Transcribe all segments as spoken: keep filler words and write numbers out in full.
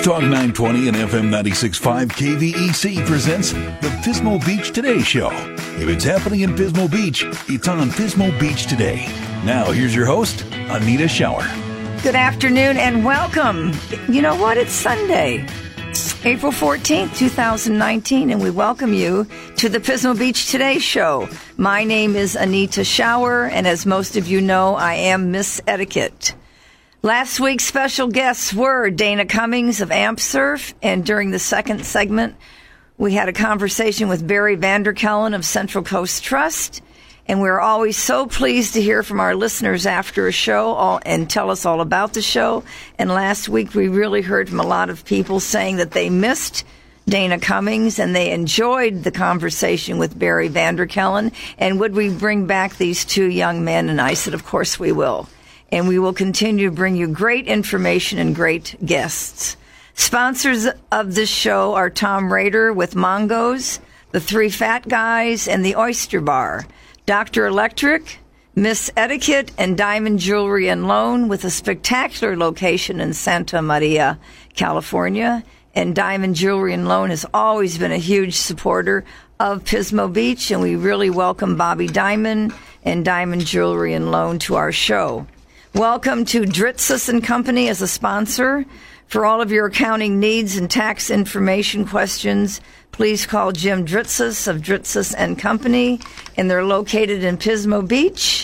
News Talk nine twenty and F M ninety-six point five K V E C presents the Pismo Beach Today Show. If it's happening in Pismo Beach, it's on Pismo Beach Today. Now, here's your host, Anita Schauer. Good afternoon and welcome. You know what? It's Sunday, April fourteenth, twenty nineteen, and we welcome you to the Pismo Beach Today Show. My name is Anita Schauer, and as most of you know, I am Miss Etiquette. Last week's special guests were Dana Cummings of AmpSurf, and during the second segment, we had a conversation with Barry Vanderkellen of Central Coast Trust, and we're always so pleased to hear from our listeners after a show all, and tell us all about the show. And last week, we really heard from a lot of people saying that they missed Dana Cummings and they enjoyed the conversation with Barry Vanderkellen, and would we bring back these two young men? And I said, of course we will. And we will continue to bring you great information and great guests. Sponsors of this show are Tom Rader with Mongo's, the Three Fat Guys, and the Oyster Bar. Doctor Electric, Miss Etiquette, and Diamond Jewelry and Loan with a spectacular location in Santa Maria, California. And Diamond Jewelry and Loan has always been a huge supporter of Pismo Beach, and we really welcome Bobby Diamond and Diamond Jewelry and Loan to our show. Welcome to Dritzis and Company as a sponsor. For all of your accounting needs and tax information questions, please call Jim Dritzis of Dritzis and Company, and they're located in Pismo Beach,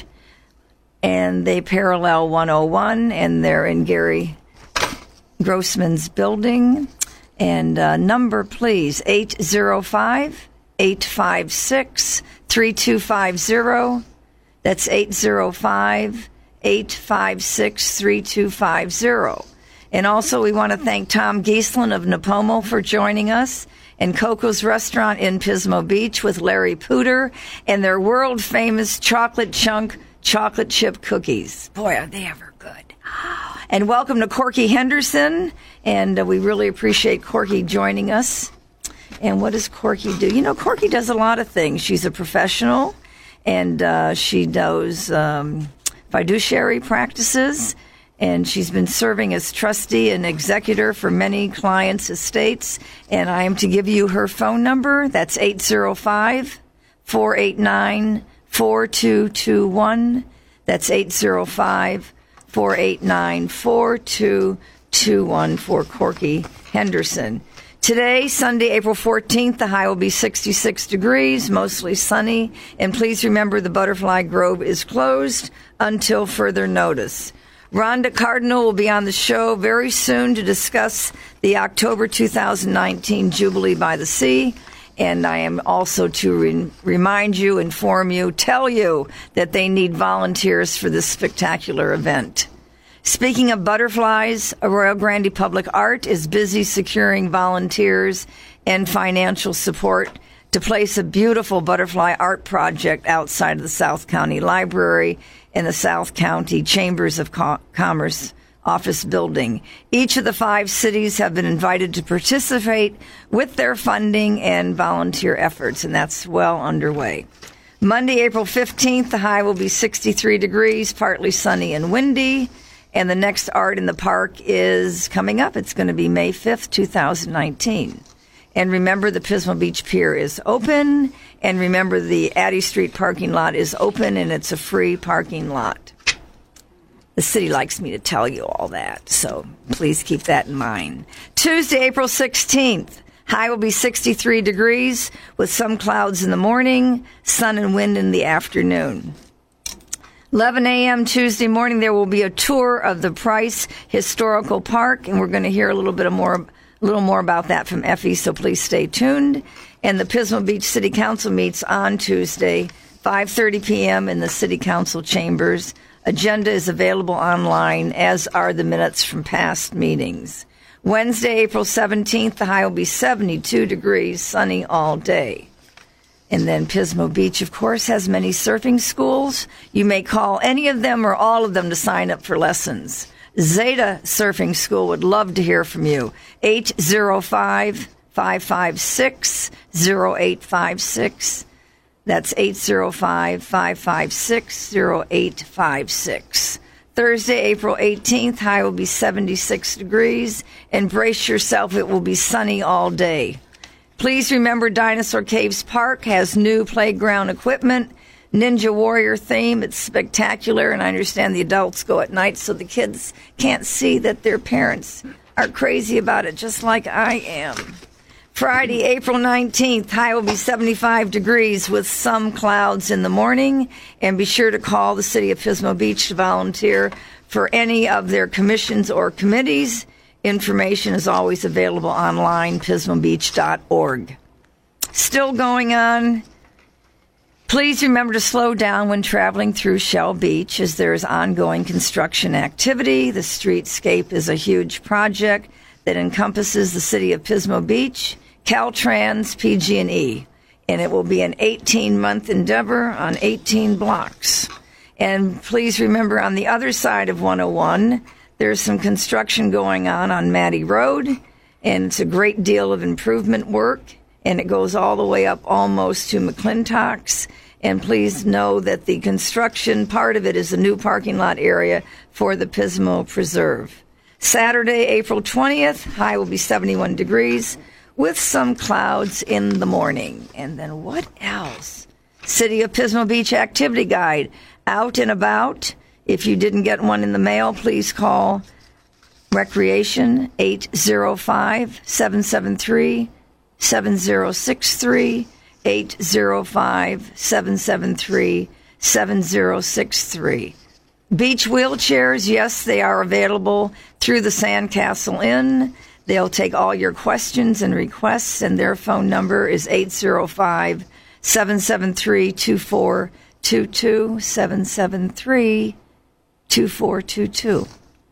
and they parallel one oh one, and they're in Gary Grossman's building. And uh, number, please, eight oh five, eight five six, three two five zero. That's eight oh five, eight five six, three two five zero. And also, we want to thank Tom Gieslin of Napomo for joining us, and Coco's Restaurant in Pismo Beach with Larry Pooter and their world-famous chocolate chunk chocolate chip cookies. Boy, are they ever good. And welcome to Corky Henderson, and uh, we really appreciate Corky joining us. And what does Corky do? You know, Corky does a lot of things. She's a professional, and uh, she does um, fiduciary practices, and she's been serving as trustee and executor for many clients' estates. And I am to give you her phone number. That's eight oh five, four eight nine, four two two one. That's eight oh five, four eight nine, four two two one for Corky Henderson. Today, Sunday, April fourteenth, the high will be sixty-six degrees, mostly sunny. And please remember the Butterfly Grove is closed until further notice. Rhonda Cardinal will be on the show very soon to discuss the October two thousand nineteen Jubilee by the Sea. And I am also to re- remind you, inform you, tell you that they need volunteers for this spectacular event. Speaking of butterflies, Arroyo Grande Public Art is busy securing volunteers and financial support to place a beautiful butterfly art project outside of the South County Library in the South County Chambers of Co- Commerce office building. Each of the five cities have been invited to participate with their funding and volunteer efforts, and that's well underway. Monday, April fifteenth, the high will be sixty-three degrees, partly sunny and windy, and the next Art in the Park is coming up. It's going to be May fifth, twenty nineteen. And remember, the Pismo Beach Pier is open, and remember, the Addy Street parking lot is open, and it's a free parking lot. The city likes me to tell you all that, so please keep that in mind. Tuesday, April sixteenth, high will be sixty-three degrees with some clouds in the morning, sun and wind in the afternoon. eleven a.m. Tuesday morning, there will be a tour of the Price Historical Park, and we're going to hear a little bit more, a little more about that from Effie, so please stay tuned. And the Pismo Beach City Council meets on Tuesday, five thirty p.m. in the City Council chambers. Agenda is available online, as are the minutes from past meetings. Wednesday, April seventeenth, the high will be seventy-two degrees, sunny all day. And then Pismo Beach, of course, has many surfing schools. You may call any of them or all of them to sign up for lessons. Zeta Surfing School would love to hear from you. eight oh five, five five six, oh eight five six. That's eight oh five, five five six, oh eight five six. Thursday, April eighteenth, high will be seventy-six degrees. And brace yourself, it will be sunny all day. Please remember Dinosaur Caves Park has new playground equipment, Ninja Warrior theme. It's spectacular, and I understand the adults go at night so the kids can't see that their parents are crazy about it, just like I am. Friday, April nineteenth, high will be seventy-five degrees with some clouds in the morning. And be sure to call the City of Pismo Beach to volunteer for any of their commissions or committees. Information is always available online, pismo beach dot org. Still going on. Please remember to slow down when traveling through Shell Beach as there is ongoing construction activity. The streetscape is a huge project that encompasses the City of Pismo Beach, Caltrans, P G and E, and it will be an eighteen-month endeavor on eighteen blocks. And please remember, on the other side of one oh one, there's some construction going on on Matty Road, and it's a great deal of improvement work, and it goes all the way up almost to McClintock's. And please know that the construction part of it is a new parking lot area for the Pismo Preserve. Saturday, April twentieth, high will be seventy-one degrees with some clouds in the morning. And then what else? City of Pismo Beach Activity Guide, out and about. If you didn't get one in the mail, please call Recreation eight zero five, seven seven three, seven zero six three, eight zero five, seven seven three, seven zero six three. Beach wheelchairs, yes, they are available through the Sandcastle Inn. They'll take all your questions and requests, and their phone number is eight zero five, seven seven three, two four two two, seven seven three, two four two two.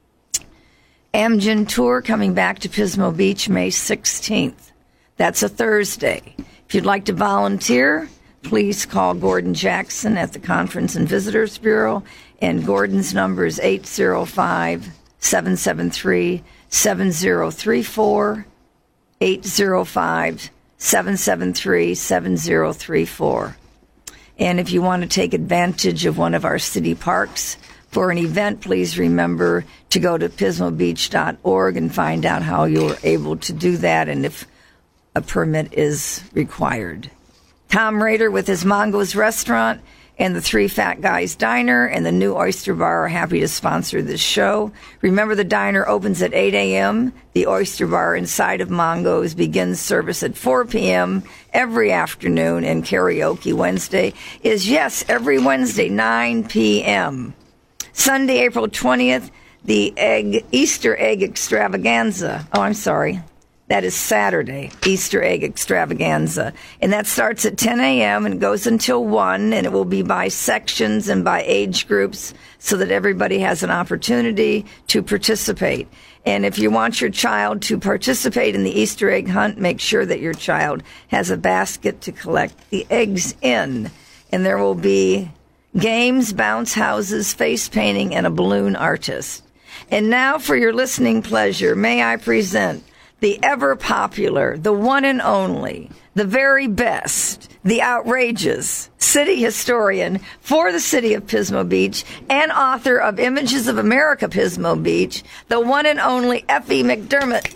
Amgen Tour coming back to Pismo Beach May sixteenth. That's a Thursday. If you'd like to volunteer, please call Gordon Jackson at the Conference and Visitors Bureau, and Gordon's number is eight zero five, seven seven three, seven zero three four, eight zero five, seven seven three, seven zero three four. And if you want to take advantage of one of our city parks for an event, please remember to go to pismo beach dot org and find out how you're able to do that and if a permit is required. Tom Rader with his Mongo's Restaurant and the Three Fat Guys Diner and the New Oyster Bar are happy to sponsor this show. Remember, the diner opens at eight a.m. The Oyster Bar inside of Mongo's begins service at four p.m. every afternoon, and karaoke Wednesday is, yes, every Wednesday, nine p.m. Sunday, April twentieth, the egg Easter Egg Extravaganza. Oh, I'm sorry. That is Saturday, Easter Egg Extravaganza. And that starts at ten a.m. and goes until one, and it will be by sections and by age groups so that everybody has an opportunity to participate. And if you want your child to participate in the Easter egg hunt, make sure that your child has a basket to collect the eggs in. And there will be games, bounce houses, face painting, and a balloon artist. And now for your listening pleasure, may I present the ever-popular, the one and only, the very best, the outrageous city historian for the city of Pismo Beach and author of Images of America Pismo Beach, the one and only Effie McDermott.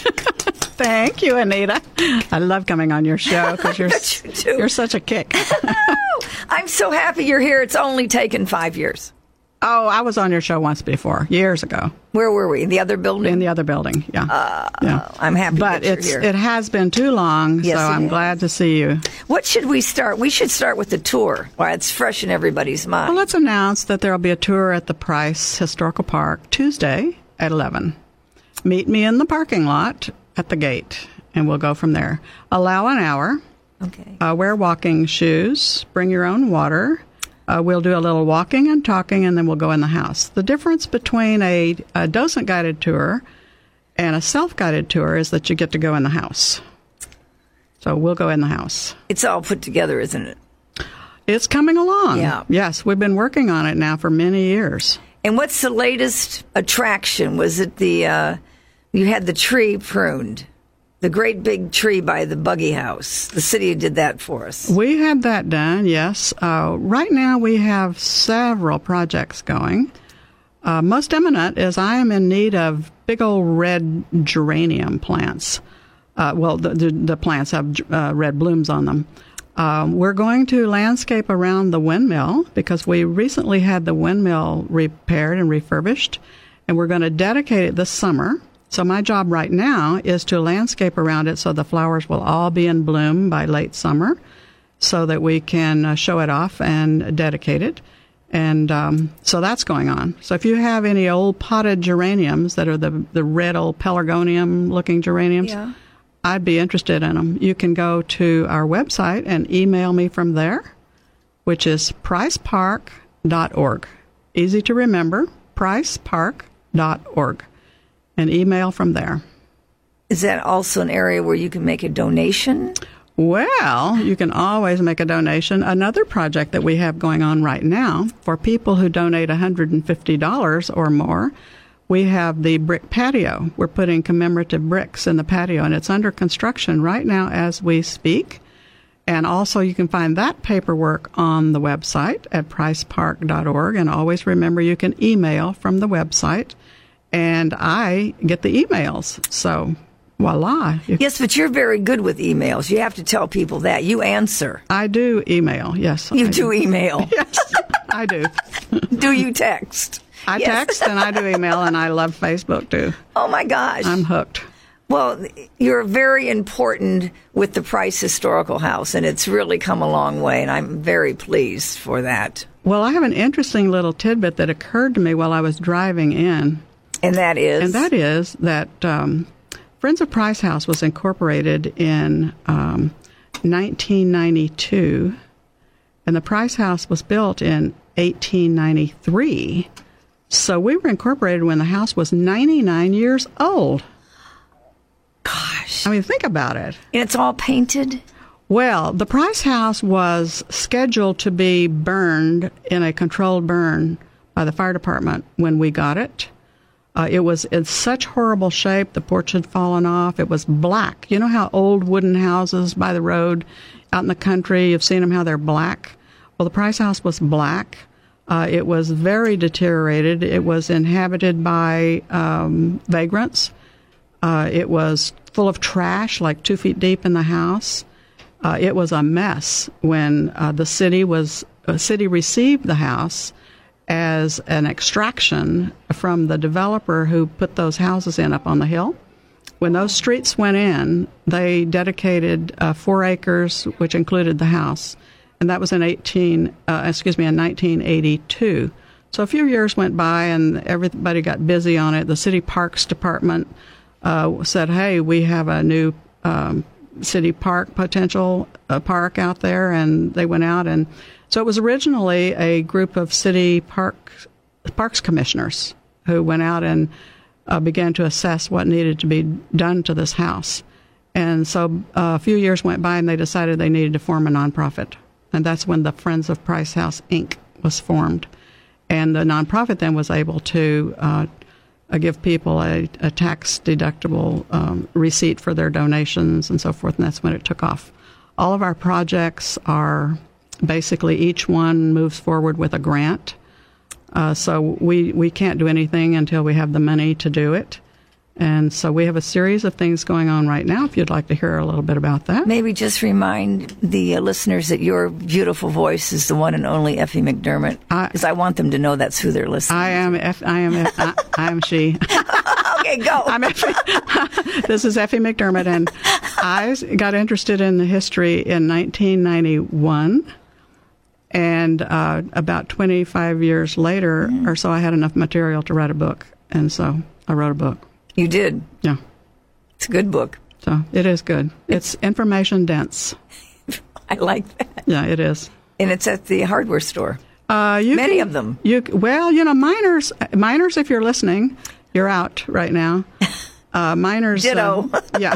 Thank you, Anita. I love coming on your show because you're, you you're such a kick. I'm so happy you're here. It's only taken five years. Oh, I was on your show once before, years ago. Where were we? In the other building? In the other building, yeah. Uh, yeah. I'm happy but that it's, you're here. It has been too long, yes, so I'm is. glad to see you. What should we start? We should start with the tour, while it's fresh in everybody's mind. Well, let's announce that there will be a tour at the Price Historical Park Tuesday at eleven. Meet me in the parking lot at the gate, and we'll go from there. Allow an hour. Okay. Uh, wear walking shoes. Bring your own water. Uh, we'll do a little walking and talking, and then we'll go in the house. The difference between a, a docent-guided tour and a self-guided tour is that you get to go in the house. So we'll go in the house. It's all put together, isn't it? It's coming along. Yeah. Yes, we've been working on it now for many years. And what's the latest attraction? Was it the, uh, you had the tree pruned? The great big tree by the buggy house. The city did that for us. We had that done, yes. Uh, right now we have several projects going. Uh, most eminent is I am in need of big old red geranium plants. Uh, well, the, the, the plants have uh, red blooms on them. Um, we're going to landscape around the windmill because we recently had the windmill repaired and refurbished, and we're going to dedicate it this summer. So my job right now is to landscape around it so the flowers will all be in bloom by late summer so that we can uh, show it off and dedicate it. And um, so that's going on. So if you have any old potted geraniums that are the, the red old pelargonium-looking geraniums, Yeah. I'd be interested in them. You can go to our website and email me from there, which is price park dot org. Easy to remember, price park dot org. And email from there. Is that also an area where you can make a donation? Well, you can always make a donation. Another project that we have going on right now, for people who donate one hundred fifty dollars or more, we have the brick patio. We're putting commemorative bricks in the patio, and it's under construction right now as we speak. And also you can find that paperwork on the website at price park dot org. And always remember you can email from the website, and I get the emails. So voila. Yes, but you're very good with emails. You have to tell people that. You answer. I do email, yes. You I do, do email. Yes, I do. Do you text? I Yes. text and I do email, and I love Facebook too. Oh, my gosh. I'm hooked. Well, you're very important with the Price Historical House, and it's really come a long way, and I'm very pleased for that. Well, I have an interesting little tidbit that occurred to me while I was driving in. And that is? And that is that um, Friends of Price House was incorporated in um, nineteen ninety-two, and the Price House was built in eighteen ninety-three. So we were incorporated when the house was ninety-nine years old. Gosh. I mean, think about it. And it's all painted? Well, the Price House was scheduled to be burned in a controlled burn by the fire department when we got it. Uh, it was in such horrible shape. The porch had fallen off. It was black. You know how old wooden houses by the road out in the country, you've seen them, how they're black? Well, the Price House was black. Uh, it was very deteriorated. It was inhabited by um, vagrants. Uh, it was full of trash, like two feet deep in the house. Uh, it was a mess when uh, the city was uh, city received the house as an extraction from the developer who put those houses in up on the hill. When those streets went in, they dedicated uh, four acres, which included the house, and that was in eighteen. Uh, excuse me, in nineteen eighty-two. So a few years went by, and everybody got busy on it. The city parks department uh, said, "Hey, we have a new um, city park potential uh, park out there," and they went out and. So it was originally a group of city park, parks commissioners who went out and uh, began to assess what needed to be done to this house. And so uh, a few years went by, and they decided they needed to form a nonprofit. And that's when the Friends of Price House, Incorporated was formed. And the nonprofit then was able to uh, uh, give people a, a tax-deductible um, receipt for their donations and so forth, and that's when it took off. All of our projects are... Basically, each one moves forward with a grant. Uh, so we, we can't do anything until we have the money to do it. And so we have a series of things going on right now, if you'd like to hear a little bit about that. Maybe just remind the uh, listeners that your beautiful voice is the one and only Effie McDermott, because I, I want them to know that's who they're listening I am to. F, I am F, I, I am she. Okay, go. I'm Effie. This is Effie McDermott, and I got interested in the history in nineteen ninety-one. And uh, about twenty-five years later mm. or so, I had enough material to write a book. And so I wrote a book. You did? Yeah. It's a good book. So it is good. It's information dense. I like that. Yeah, it is. And it's at the hardware store. Uh, you Many can, of them. You Well, you know, miners, miners, if you're listening, you're out right now. Uh, miners. Ditto. Uh, yeah.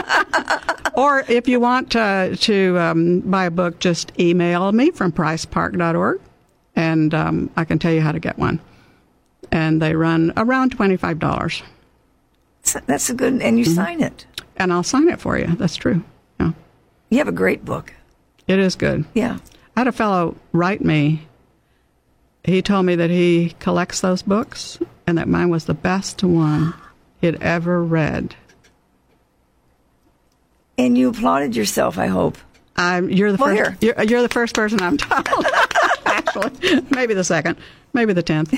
Or if you want uh, to um, buy a book, just email me from price park dot org, and um, I can tell you how to get one. And they run around twenty-five dollars. That's a good, and you mm-hmm. sign it. And I'll sign it for you. That's true. Yeah. You have a great book. It is good. Yeah. I had a fellow write me he told me that he collects those books and that mine was the best one he'd ever read. And you applauded yourself, I hope. I'm, you're the well, first. Here. You're, you're the first person I'm told. Actually, maybe the second, maybe the tenth.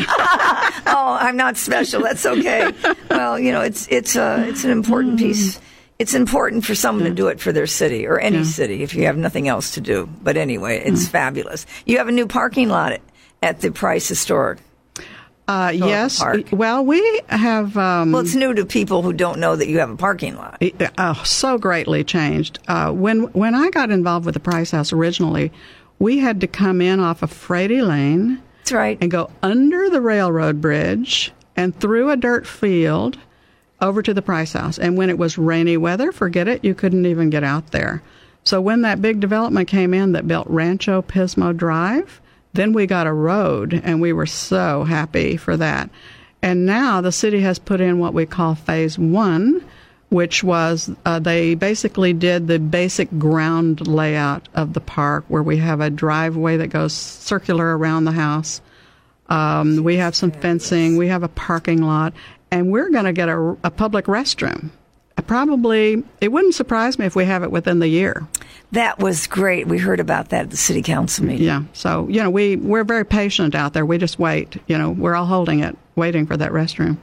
Oh, I'm not special. That's okay. Well, you know, it's it's uh, it's an important piece. It's important for someone yeah. to do it for their city or any yeah. city if you have nothing else to do. But anyway, it's yeah. fabulous. You have a new parking lot at, at the Price Historic. Uh, yes. Park. Well, we have. Um, well, it's new to people who don't know that you have a parking lot. Oh, so greatly changed. Uh, when when I got involved with the Price House originally, we had to come in off of Frady Lane. That's right. And go under the railroad bridge and through a dirt field over to the Price House. And when it was rainy weather, forget it, you couldn't even get out there. So when that big development came in that built Rancho Pismo Drive, then we got a road, and we were so happy for that. And now the city has put in what we call Phase One, which was uh, they basically did the basic ground layout of the park, where we have a driveway that goes circular around the house. Um, we have some fencing. We have a parking lot. And we're going to get a, a public restroom. Probably, it wouldn't surprise me if we have it within the year. That was great. We heard about that at the city council meeting. Yeah. So, you know, we, we're very patient out there. We just wait. You know, we're all holding it, waiting for that restroom.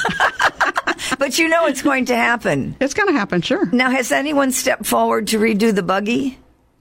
But you know it's going to happen. It's going to happen, sure. Now, has anyone stepped forward to redo the buggy?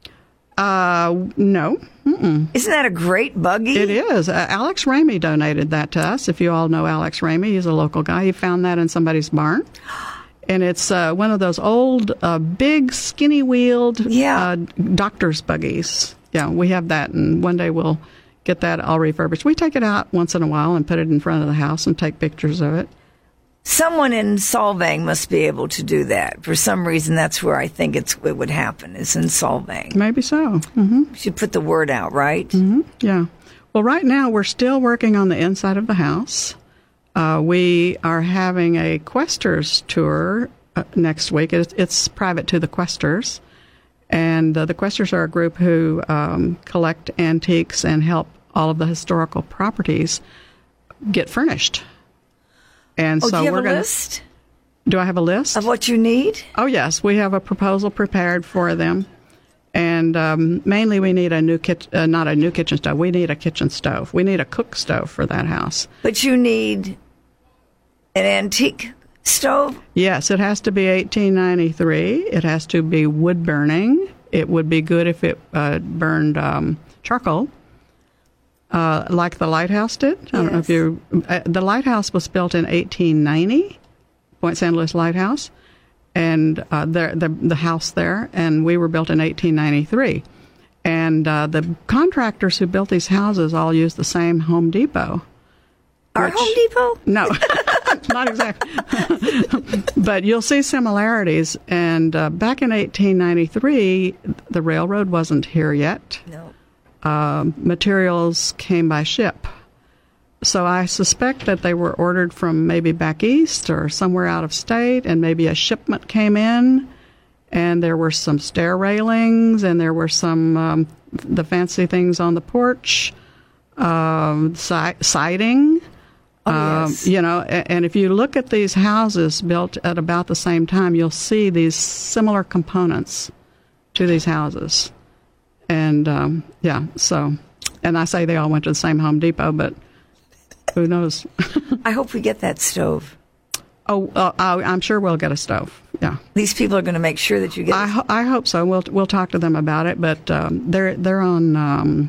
Uh, no. Mm-mm. Isn't that a great buggy? It is. Uh, Alex Ramey donated that to us. If you all know Alex Ramey, he's a local guy. He found that in somebody's barn. And it's uh, one of those old, uh, big, skinny-wheeled yeah. uh, doctor's buggies. Yeah, we have that, and one day we'll get that all refurbished. We take it out once in a while and put it in front of the house and take pictures of it. Someone in Solvang must be able to do that. For some reason, that's where I think it's, it would happen, is in Solvang. Maybe so. Mm-hmm. You should put the word out, right? Mm-hmm. Yeah. Well, right now, we're still working on the inside of the house. Uh, we are having a Questers tour uh, next week. It's, it's private to the Questers. And uh, the Questers are a group who um, collect antiques and help all of the historical properties get furnished. And oh, so do you have we're a gonna, list? Do I have a list? Of what you need? Oh, yes. We have a proposal prepared for them. And um, mainly we need a new kitchen, uh, not a new kitchen stove. We need a kitchen stove. We need a cook stove for that house. But you need an antique stove? Yes, it has to be eighteen ninety-three. It has to be wood burning. It would be good if it uh, burned um, charcoal, uh, like the lighthouse did. I don't yes. know if you. Uh, the lighthouse was built in eighteen ninety, Point San Luis Lighthouse, and uh, the, the the house there, and we were built in eighteen ninety-three. And uh, the contractors who built these houses all used the same Home Depot. Our which, Home Depot? No, not exactly. But you'll see similarities. And uh, back in eighteen ninety-three, the railroad wasn't here yet. No. Uh, materials came by ship. So I suspect that they were ordered from maybe back east or somewhere out of state, and maybe a shipment came in, and there were some stair railings, and there were some um, the fancy things on the porch, um, si- siding. Oh, um, yes. You know, and, and if you look at these houses built at about the same time, you'll see these similar components to these houses. And um, yeah, so, and I say they all went to the same Home Depot, but who knows? I hope we get that stove. Oh, uh, I'm sure we'll get a stove. Yeah, these people are going to make sure that you get. I, ho- I hope so. We'll we'll talk to them about it. But um, they're they're on um,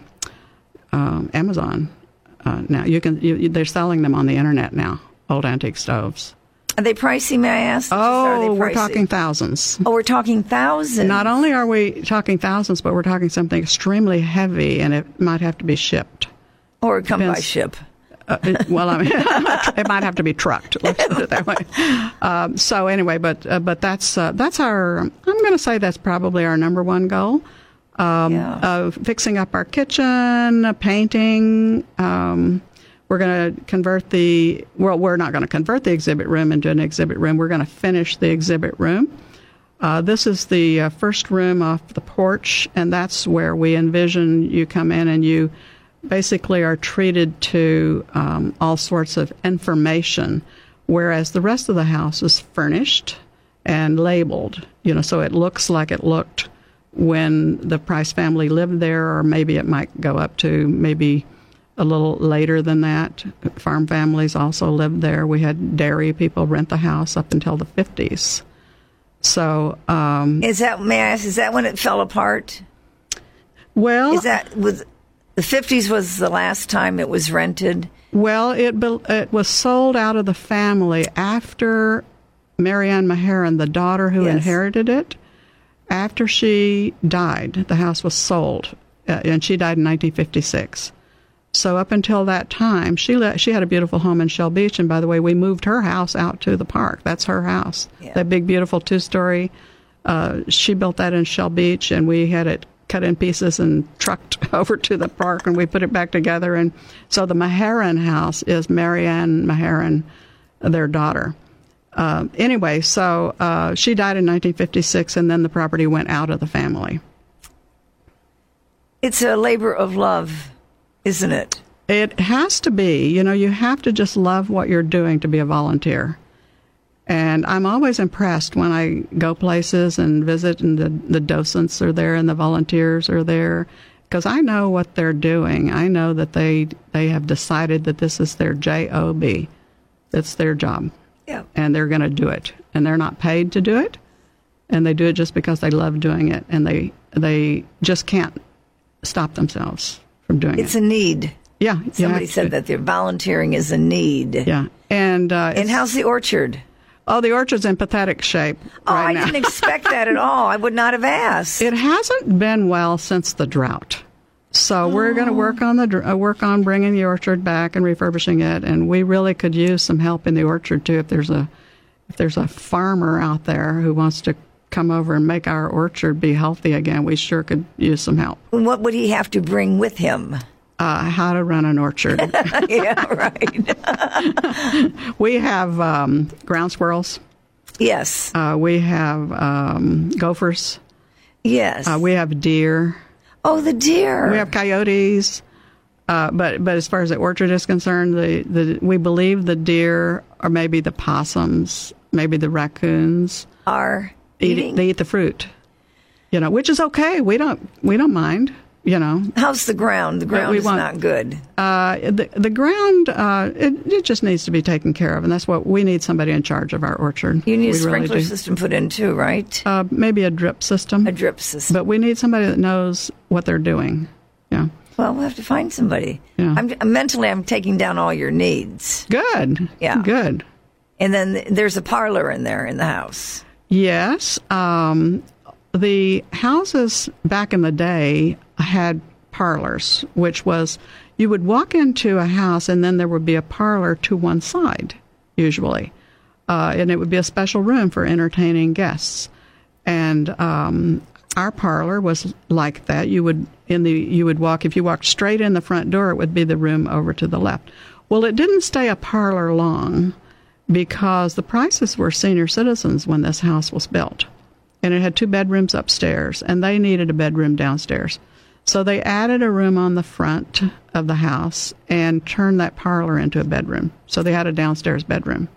um, Amazon uh, now. You can you, they're selling them on the internet now. Old antique stoves. Are they pricey? May I ask? Oh, we're talking thousands. Oh, we're talking thousands. Not only are we talking thousands, but we're talking something extremely heavy, and it might have to be shipped. Or come Depends. by ship. Uh, it, well, I mean, it might have to be trucked. Let's put it that way. Um, so anyway, but uh, but that's uh, that's our. I'm going to say that's probably our number one goal. Um, yeah. Of fixing up our kitchen, painting. Um, we're going to convert the. Well, we're not going to convert the exhibit room into an exhibit room. We're going to finish the exhibit room. Uh, this is the uh, first room off the porch, and that's where we envision you come in and you basically are treated to um, all sorts of information, whereas the rest of the house is furnished and labeled, you know, so it looks like it looked when the Price family lived there, or maybe it might go up to maybe a little later than that. Farm families also lived there. We had dairy people rent the house up until the fifties. So, um, is that, may I ask, is that when it fell apart? Well, is that was the fifties was the last time it was rented? Well, it it was sold out of the family after Marianne Maharan, the daughter who yes. inherited it. After she died, the house was sold, uh, and she died in nineteen fifty-six. So up until that time, she let, she had a beautiful home in Shell Beach, and by the way, we moved her house out to the park. That's her house. Yeah. That big, beautiful two-story. Uh, she built that in Shell Beach, and we had it cut in pieces and trucked over to the park, and we put it back together. And so the Maharan house is Marianne Maharan, their daughter. Uh, anyway, so uh, she died in nineteen fifty-six, and then the property went out of the family. It's a labor of love, isn't it? It has to be. You know, you have to just love what you're doing to be a volunteer. And I'm always impressed when I go places and visit, and the, the docents are there and the volunteers are there, because I know what they're doing. I know that they they have decided that this is their job. It's their job. Yeah. And they're going to do it. And they're not paid to do it. And they do it just because they love doing it. And they they just can't stop themselves from doing it's it. It's a need. Yeah. Somebody said that their volunteering is a need. Yeah. And, uh, and how's the orchard? Oh, the orchard's in pathetic shape oh, right I now. didn't expect that at all. I would not have asked. It hasn't been well since the drought. So oh. we're going to work on the uh, work on bringing the orchard back and refurbishing it, and we really could use some help in the orchard too. If there's a if there's a farmer out there who wants to come over and make our orchard be healthy again, we sure could use some help. What would he have to bring with him? Uh, how to run an orchard. Yeah, right. We have um, ground squirrels. Yes. Uh, we have um, gophers. Yes. Uh, we have deer. Oh, the deer. We have coyotes. Uh, but but as far as the orchard is concerned, the, the we believe the deer, or maybe the possums, maybe the raccoons, are eat, eating. They eat the fruit. You know, which is okay. We don't we don't mind. You know, how's the ground? The ground is want, not good. Uh, the the ground uh, it, it just needs to be taken care of, and that's what we need. Somebody in charge of our orchard. You need we a sprinkler really system put in too, right? Uh, maybe a drip system. A drip system. But we need somebody that knows what they're doing. Yeah. Well, we'll have to find somebody. Yeah. I'm mentally, I'm taking down all your needs. Good. Yeah. Good. And then there's a parlor in there in the house. Yes. Um, the houses back in the day had parlors, which was you would walk into a house and then there would be a parlor to one side, usually. Uh, and it would be a special room for entertaining guests. And um, our parlor was like that. You would in the you would walk, if you walked straight in the front door, it would be the room over to the left. Well, it didn't stay a parlor long because the Prices were senior citizens when this house was built. And it had two bedrooms upstairs, and they needed a bedroom downstairs. So they added a room on the front of the house and turned that parlor into a bedroom. So they had a downstairs bedroom.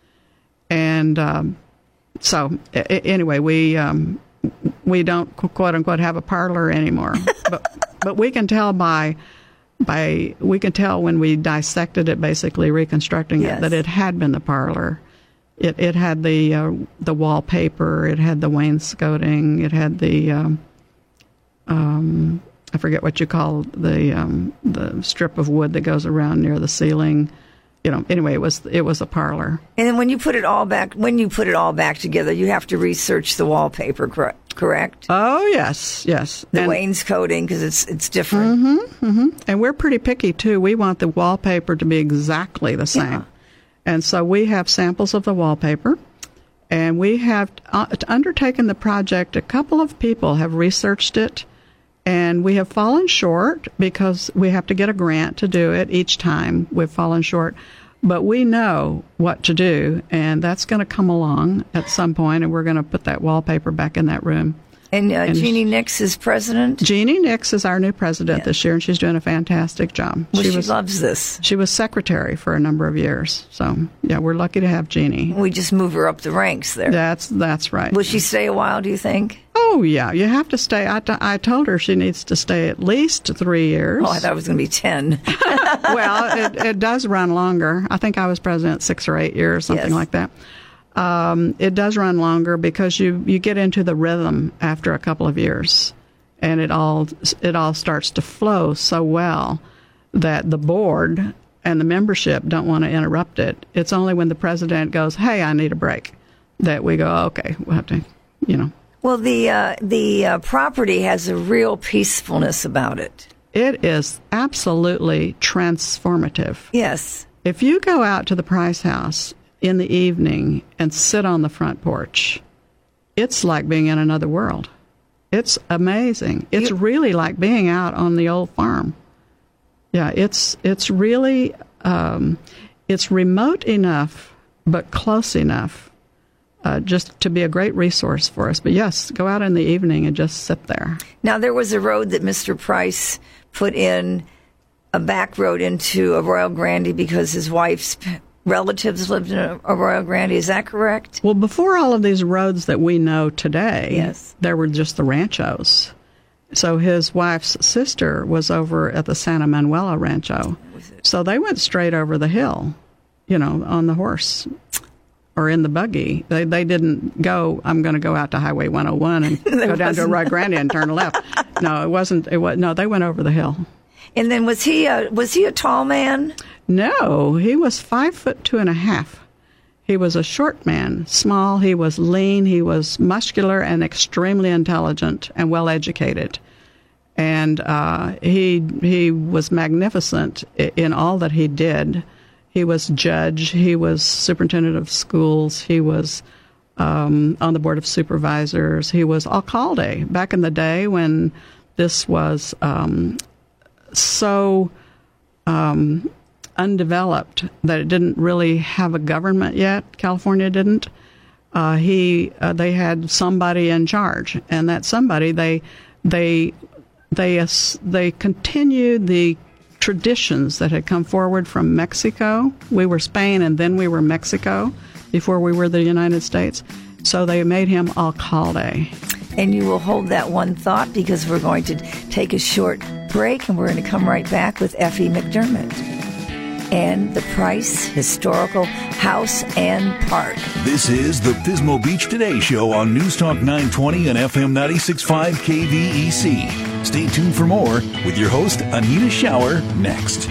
And um, so I- anyway, we um, we don't quote unquote have a parlor anymore, but but we can tell by by we can tell when we dissected it, basically reconstructing Yes. it, that it had been the parlor. It it had the uh, the wallpaper, it had the wainscoting, it had the um, um, I forget what you call the um, the strip of wood that goes around near the ceiling. You know, anyway, it was it was a parlor. And then when you put it all back, when you put it all back together, you have to research the wallpaper, cor- correct? Oh yes, yes. The and, wainscoting, because it's it's different. Mm-hmm, mm-hmm. And we're pretty picky too. We want the wallpaper to be exactly the same. Yeah. And so we have samples of the wallpaper, and we have uh, undertaken the project. A couple of people have researched it, and we have fallen short because we have to get a grant to do it each time. We've fallen short. But we know what to do, and that's going to come along at some point, and we're going to put that wallpaper back in that room. And, uh, And Jeannie Nix is president? Jeannie Nix is our new president Yeah. this year, and she's doing a fantastic job. Well, she, was, loves this. She was secretary for a number of years. So, yeah, we're lucky to have Jeannie. We just move her up the ranks there. That's that's right. Will she stay a while, do you think? Oh, yeah. You have to stay. I, t- I told her she needs to stay at least three years. Oh, I thought it was going to be ten. Well, it, it does run longer. I think I was president six or eight years, something Yes. like that. Um, it does run longer because you, you get into the rhythm after a couple of years, and it all it all starts to flow so well that the board and the membership don't want to interrupt it. It's only when the president goes, "Hey, I need a break," that we go, "Okay, we'll have to," you know. Well, the uh, the uh, property has a real peacefulness about it. It is absolutely transformative. Yes. If you go out to the Price House in the evening and sit on the front porch, it's like being in another world. It's amazing. It's You- really like being out on the old farm. Yeah, it's it's really um, it's remote enough but close enough uh, just to be a great resource for us. But yes, go out in the evening and just sit there. Now, there was a road that Mister Price put in, a back road into Arroyo Grande because his wife's relatives lived in Arroyo Grande. Is that correct? Well, before all of these roads that we know today, Yes. there were just the ranchos. So his wife's sister was over at the Santa Manuela Rancho. So they went straight over the hill, you know, on the horse or in the buggy. They they didn't go, I'm going to go out to Highway one oh one and go down to Arroyo Grande and turn left. No, it wasn't. It was, no, they went over the hill. And then was he a, was he a tall man? No, he was five foot two and a half. He was a short man, small. He was lean. He was muscular and extremely intelligent and well educated. And uh, he he was magnificent in all that he did. He was judge. He was superintendent of schools. He was um, on the board of supervisors. He was alcalde back in the day when this was um, so um, undeveloped that it didn't really have a government yet. California didn't. Uh, he uh, they had somebody in charge, and that somebody they they they uh, they continued the traditions that had come forward from Mexico. We were Spain, and then we were Mexico before we were the United States. So they made him alcalde. And you will hold that one thought because we're going to take a short break and we're going to come right back with Effie McDermott and the Price Historical House and Park. This is the Pismo Beach Today Show on News Talk nine twenty and F M ninety-six point five K V E C. Stay tuned for more with your host, Anita Shower, next.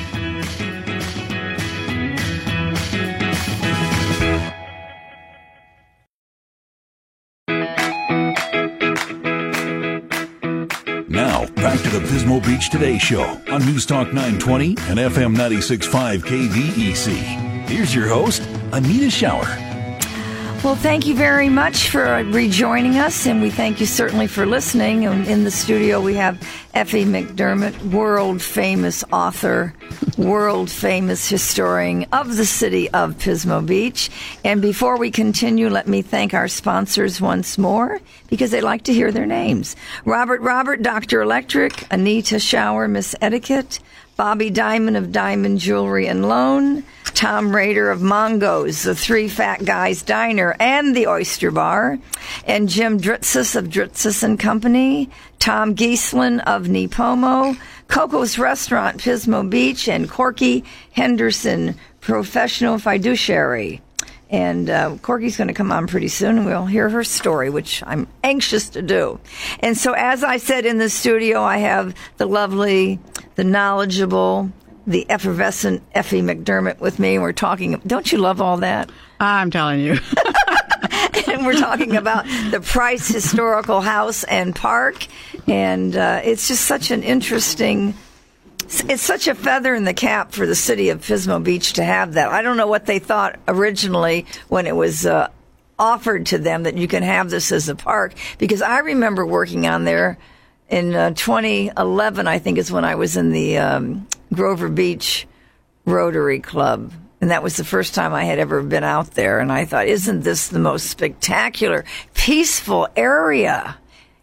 Now, back to the Pismo Beach Today Show on News Talk nine twenty and F M ninety-six point five K V E C. Here's your host, Anita Shower. Well, thank you very much for rejoining us, and we thank you certainly for listening. And in the studio, we have Effie McDermott, world-famous author, world-famous historian of the city of Pismo Beach. And before we continue, let me thank our sponsors once more, because they like to hear their names. Robert Robert, Doctor Electric, Anita Shower, Miss Etiquette, Bobby Diamond of Diamond Jewelry and Loan, Tom Rader of Mongo's, the Three Fat Guys Diner and the Oyster Bar, and Jim Dritzis of Dritzis and Company, Tom Gieslin of Nipomo, Coco's Restaurant, Pismo Beach, and Corky Henderson, Professional Fiduciary. And uh, Corky's going to come on pretty soon, and we'll hear her story, which I'm anxious to do. And so, as I said in the studio, I have the lovely, the knowledgeable, the effervescent Effie McDermott with me. And we're talking, don't you love all that? I'm telling you. And we're talking about the Price Historical House and Park. And uh, it's just such an interesting... It's such a feather in the cap for the city of Pismo Beach to have that. I don't know what they thought originally when it was uh, offered to them that you can have this as a park, because I remember working on there in uh, twenty eleven, I think is when I was in the um, Grover Beach Rotary Club. And that was the first time I had ever been out there. And I thought, isn't this the most spectacular, peaceful area?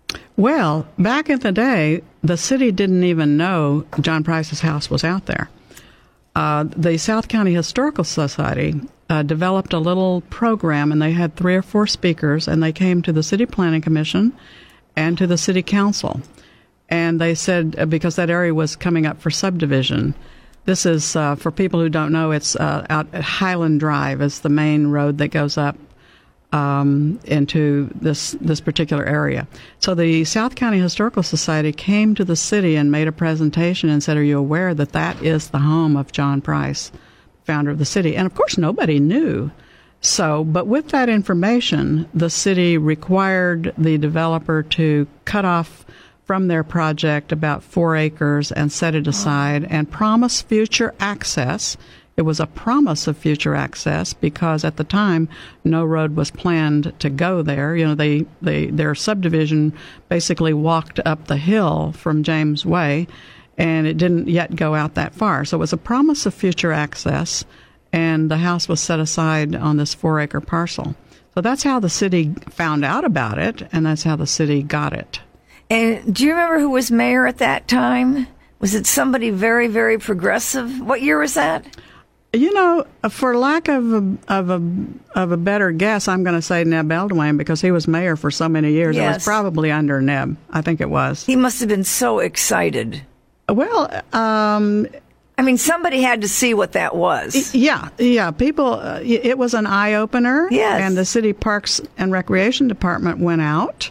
Well, back in the day, the city didn't even know John Price's house was out there. Uh, the South County Historical Society uh, developed a little program, and they had three or four speakers, and they came to the City Planning Commission and to the City Council. And they said, uh, because that area was coming up for subdivision, this is, uh, for people who don't know, it's uh, out at Highland Drive is the main road that goes up um, into this this particular area. So the South County Historical Society came to the city and made a presentation and said, are you aware that that is the home of John Price, founder of the city? And of course, nobody knew. So, but with that information, the city required the developer to cut off from their project about four acres and set it aside and promise future access. It was a promise of future access because at the time no road was planned to go there. You know, they, they their subdivision basically walked up the hill from James Way, and it didn't yet go out that far. So it was a promise of future access, and the house was set aside on this four-acre parcel. So that's how the city found out about it, and that's how the city got it. And do you remember who was mayor at that time? Was it somebody very, very progressive? What year was that? You know, for lack of a, of a of a better guess, I'm going to say Neb Eldwine because he was mayor for so many years. Yes. It was probably under Neb. I think it was. He must have been so excited. Well, um, I mean, somebody had to see what that was. Yeah, yeah. People, uh, it was an eye opener. Yes. And the city Parks and Recreation Department went out,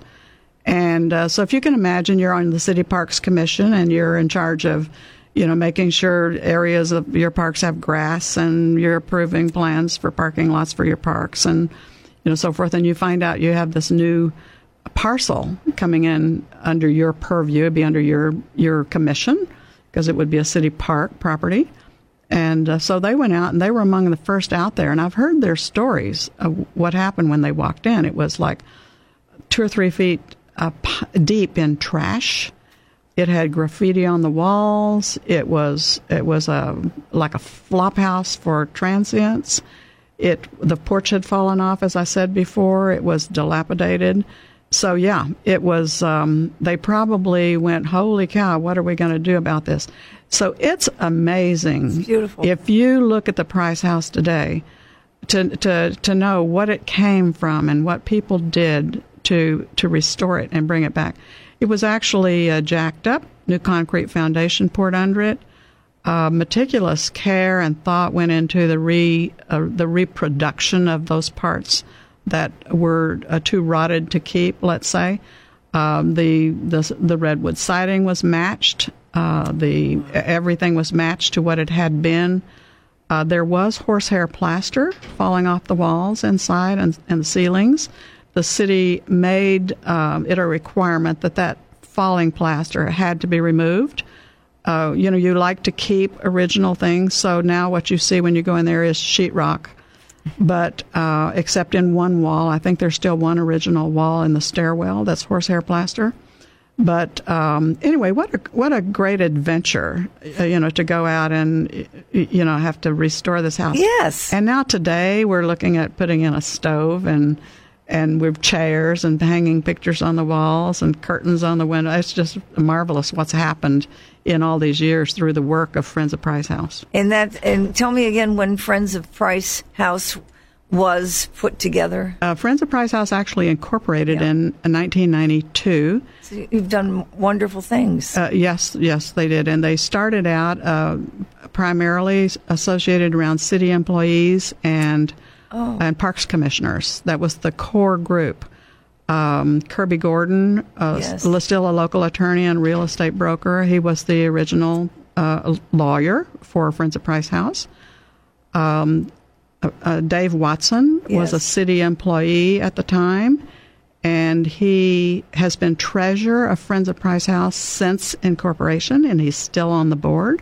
and uh, so if you can imagine, you're on the City Parks Commission and you're in charge of, you know, making sure areas of your parks have grass, and you're approving plans for parking lots for your parks, and you know, so forth. And you find out you have this new parcel coming in under your purview, it'd be under your your commission, because it would be a city park property. And uh, so they went out, and they were among the first out there. And I've heard their stories of what happened when they walked in. It was like two or three feet uh, deep in trash. It had graffiti on the walls. It was it was a like a flop house for transients. It the porch had fallen off, as I said before. It was dilapidated. So yeah, it was. Um, they probably went, "Holy cow! What are we going to do about this?" So it's amazing. It's beautiful. If you look at the Price House today, to to to know what it came from and what people did to to restore it and bring it back. It was actually uh, jacked up, new concrete foundation poured under it. Uh, meticulous care and thought went into the re uh, the reproduction of those parts that were uh, too rotted to keep. Let's say um, the the the redwood siding was matched. Uh, the everything was matched to what it had been. Uh, there was horsehair plaster falling off the walls inside and, and the ceilings. The city made um, it a requirement that that falling plaster had to be removed. Uh, you know, you like to keep original things, so now what you see when you go in there is sheetrock. But uh, except in one wall, I think there's still one original wall in the stairwell that's horsehair plaster. But um, anyway, what a what a great adventure, uh, you know, to go out and, you know, have to restore this house. Yes. And now today we're looking at putting in a stove and and with chairs and hanging pictures on the walls and curtains on the window. It's just marvelous what's happened in all these years through the work of Friends of Price House. And that, and tell me again when Friends of Price House was put together. Uh, Friends of Price House actually incorporated Yeah. in nineteen ninety-two. So you've done wonderful things. Uh, yes, yes, they did. And they started out uh, primarily associated around city employees and Oh. and parks commissioners. That was the core group. Um, Kirby Gordon, uh, Yes. still a local attorney and real estate broker. He was the original uh, lawyer for Friends of Price House. Um, uh, uh, Dave Watson was Yes. a city employee at the time, and he has been treasurer of Friends of Price House since incorporation, and he's still on the board.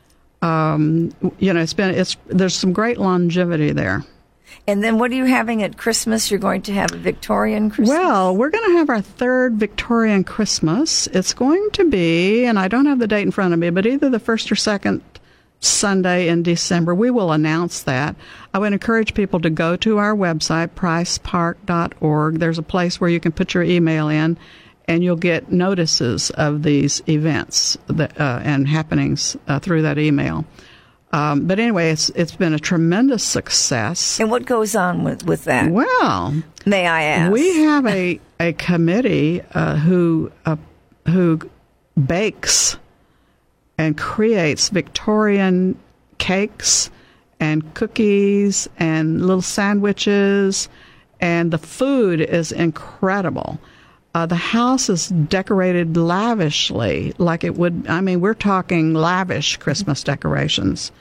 Um, you know, it's been it's there's some great longevity there. And then what are you having at Christmas? You're going to have a Victorian Christmas? Well, we're going to have our third Victorian Christmas. It's going to be, and I don't have the date in front of me, but either the first or second Sunday in December. We will announce that. I would encourage people to go to our website, price park dot org. There's a place where you can put your email in, and you'll get notices of these events that, uh, and happenings uh, through that email. Um, but anyway, it's it's been a tremendous success. And what goes on with, with that? Well, may I ask? We have a a committee uh, who uh, who bakes and creates Victorian cakes and cookies and little sandwiches, and the food is incredible. Uh, the house is decorated lavishly, like it would, I mean, we're talking lavish Christmas decorations.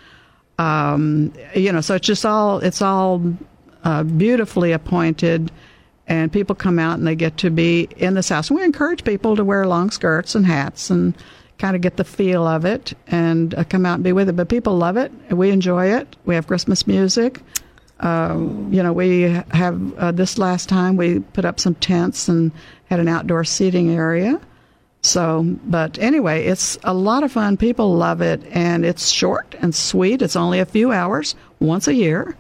Um, you know, so it's just all, it's all uh, beautifully appointed, and people come out and they get to be in this house. And we encourage people to wear long skirts and hats and kind of get the feel of it and uh, come out and be with it. But people love it. We enjoy it. We have Christmas music. Uh, you know, we have, uh, this last time we put up some tents and had an outdoor seating area. So, but anyway, it's a lot of fun. People love it, and it's short and sweet. It's only a few hours once a year.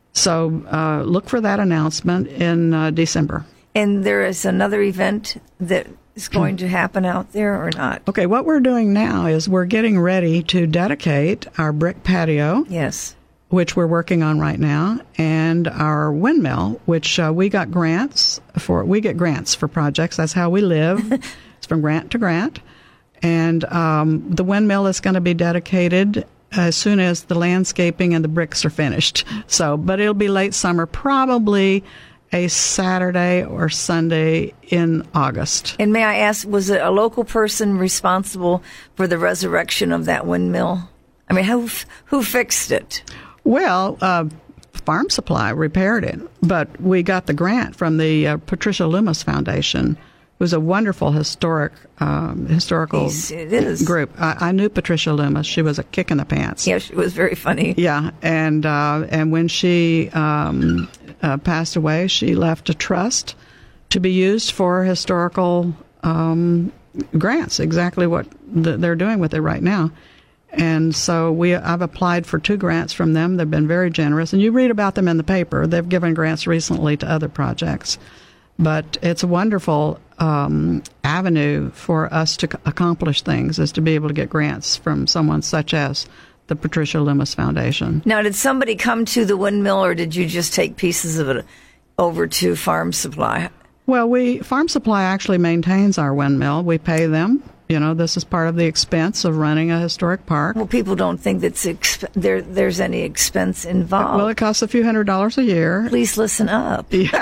So uh, look for that announcement in uh, December. And there is another event that is going to happen out there or not? Okay, what we're doing now is we're getting ready to dedicate our brick patio. Yes. Which we're working on right now, and our windmill, which uh, we got grants for. We get grants for projects. That's how we live. It's from grant to grant. And um, the windmill is going to be dedicated as soon as the landscaping and the bricks are finished. So, but it'll be late summer, probably a Saturday or Sunday in August. And may I ask, was it a local person responsible for the resurrection of that windmill? I mean, who who fixed it? Well, uh, Farm Supply repaired it, but we got the grant from the uh, Patricia Loomis Foundation, who's a wonderful historic um, historical He's, it is. group. I, I knew Patricia Loomis. She was a kick in the pants. Yeah, she was very funny. Yeah, and uh, and when she um, uh, passed away, she left a trust to be used for historical um, grants, exactly what th- they're doing with it right now. And so we, I've applied for two grants from them. They've been very generous. And you read about them in the paper. They've given grants recently to other projects. But it's a wonderful um, avenue for us to c- accomplish things, is to be able to get grants from someone such as the Patricia Loomis Foundation. Now, did somebody come to the windmill, or did you just take pieces of it over to Farm Supply? Well, we Farm Supply actually maintains our windmill. We pay them. You know, this is part of the expense of running a historic park. Well, people don't think that exp- there, there's any expense involved. Well, it costs a few hundred dollars a year. Please listen up. Yeah.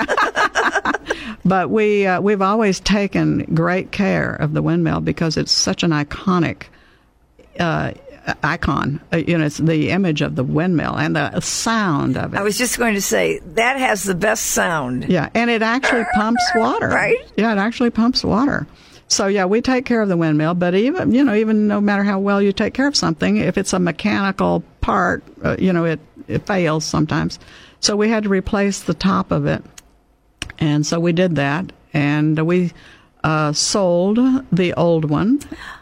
But we, uh, we've always taken great care of the windmill because it's such an iconic uh, icon. Uh, you know, it's the image of the windmill and the sound of it. I was just going to say, that has the best sound. Yeah, and it actually pumps water. Right? Yeah, it actually pumps water. So, yeah, we take care of the windmill, but even, you know, even no matter how well you take care of something, if it's a mechanical part, uh, you know, it, it fails sometimes. So we had to replace the top of it. And so we did that, and we uh, sold the old one,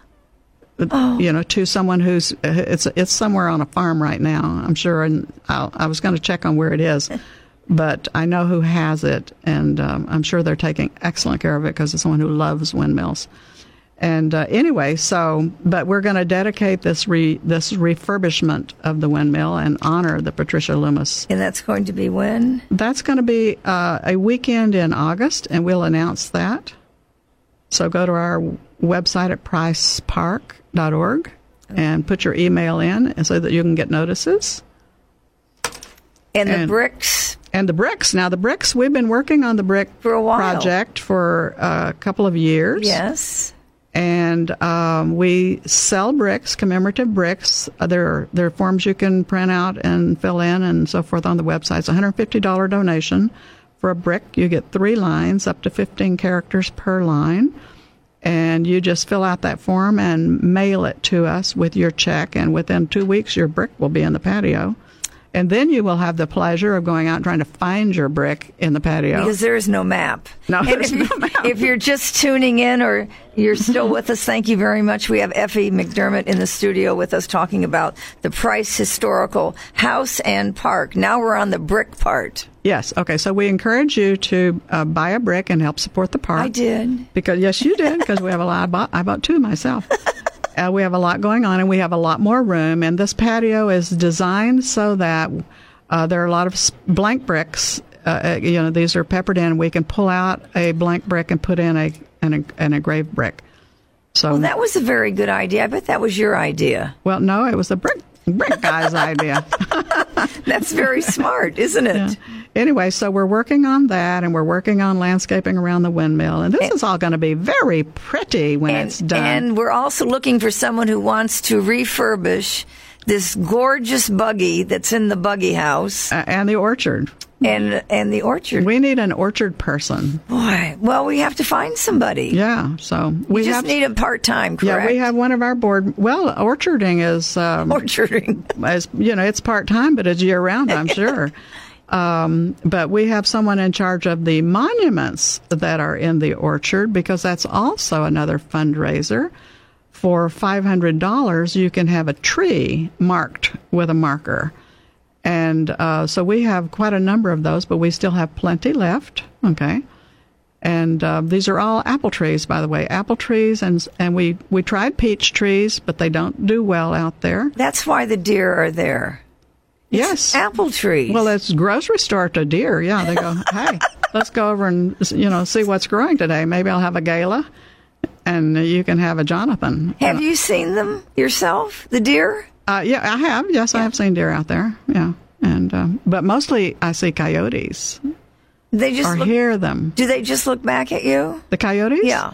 oh. you know, to someone who's, it's it's somewhere on a farm right now, I'm sure, and I'll, I was going to check on where it is. But I know who has it, and um, I'm sure they're taking excellent care of it because it's someone who loves windmills. And uh, anyway, so, but we're going to dedicate this re, this refurbishment of the windmill and honor the Patricia Loomis. And that's going to be when? That's going to be uh, a weekend in August, and we'll announce that. So go to our website at price park dot org and put your email in so that you can get notices. And the and, bricks? And the bricks. Now, the bricks, we've been working on the brick for a while. project for a couple of years. Yes. And um, we sell bricks, commemorative bricks. Uh, there, are, there are forms you can print out and fill in and so forth on the website. It's a one hundred fifty dollars donation for a brick. You get three lines, up to fifteen characters per line. And you just fill out that form and mail it to us with your check. And within two weeks, your brick will be in the patio. And then you will have the pleasure of going out and trying to find your brick in the patio. Because there is no map. No, and there's if, no map. If you're just tuning in or you're still with us, thank you very much. We have Effie McDermott in the studio with us talking about the Price Historical House and Park. Now we're on the brick part. Yes. Okay. So we encourage you to uh, buy a brick and help support the park. I did. Because yes, you did. Because we have a lot. I bought, I bought two myself. Uh, we have a lot going on, and we have a lot more room. And this patio is designed so that uh, there are a lot of s- blank bricks. Uh, you know, these are peppered in. We can pull out a blank brick and put in a an, an engraved brick. So Well, that was a very good idea. I bet that was your idea. well, no, it was the brick brick guy's idea. That's very smart, isn't it? Yeah. Anyway, so we're working on that, and we're working on landscaping around the windmill, and this And- is all going to be very pretty when And, it's done. and we're also looking for someone who wants to refurbish this gorgeous buggy that's in the buggy house Uh, and the orchard. and and the orchard. We need an orchard person. Boy, well, we have to find somebody. Yeah, so we We just have. need a part-time, correct? Yeah, we have one of our board. Well, orcharding is, um, orcharding. is you know, it's part time, but it's year round, I'm sure. Um, but we have someone in charge of the monuments that are in the orchard because that's also another fundraiser. For five hundred dollars, you can have a tree marked with a marker. And uh, so we have quite a number of those, but we still have plenty left. Okay. And uh, these are all apple trees, by the way, apple trees. And and we, we tried peach trees, but they don't do well out there. That's why the deer are there. It's Yes. apple trees. Well, it's grocery store to deer. Yeah, they go, hey, let's go over and, you know, see what's growing today. Maybe I'll have a gala, and you can have a Jonathan. have you seen them yourself, the deer? Uh, yeah, I have. Yes, I have seen deer out there. Yeah, and um, but mostly I see coyotes They just or look, hear them. do they just look back at you? The coyotes? Yeah.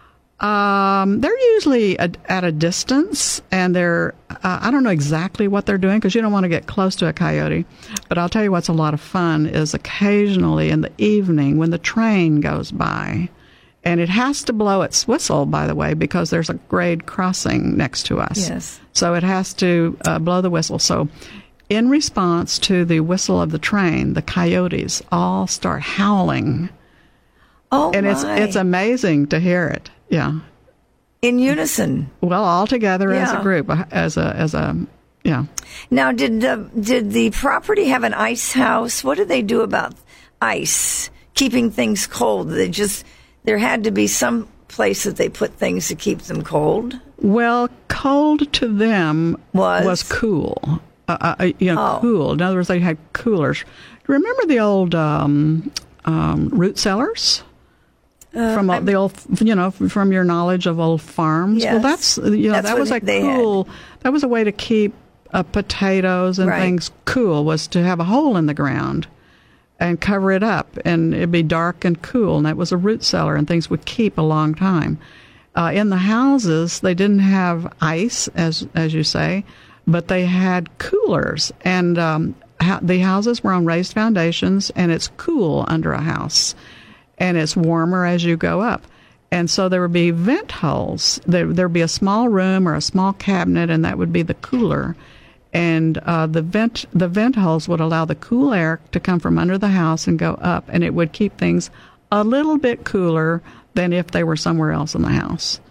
Um, they're usually a, at a distance, and they're, uh, I don't know exactly what they're doing because you don't want to get close to a coyote. But I'll tell you what's a lot of fun is occasionally in the evening when the train goes by, and it has to blow its whistle, by the way, because there's a grade crossing next to us. Yes. So it has to uh, blow the whistle. So in response to the whistle of the train, the coyotes all start howling. Oh, And my. it's it's amazing to hear it. Yeah. In unison. Well, all together as Yeah. a group, uh, as a as a yeah. Now, did the did the property have an ice house? What did they do about ice, keeping things cold? They just there had to be some place that they put things to keep them cold. Well, cold to them Was? was cool. Uh, uh, you know, Oh. cool. In other words, they had coolers. Remember the old um, um, root cellars? Uh, from all the old, you know, from your knowledge of old farms. Yes. Well, that's you know That's that what was a they had. cool. That was a way to keep uh, potatoes and Right. things cool. Was to have a hole in the ground and cover it up, and it'd be dark and cool. And that was a root cellar, and things would keep a long time. Uh, in the houses, they didn't have ice, as as you say, but they had coolers, and um, ha- the houses were on raised foundations, and it's cool under a house. And it's warmer as you go up. And so there would be vent holes. There there'd be a small room or a small cabinet, and that would be the cooler. And uh, the vent the vent holes would allow the cool air to come from under the house and go up, and it would keep things a little bit cooler than if they were somewhere else in the house.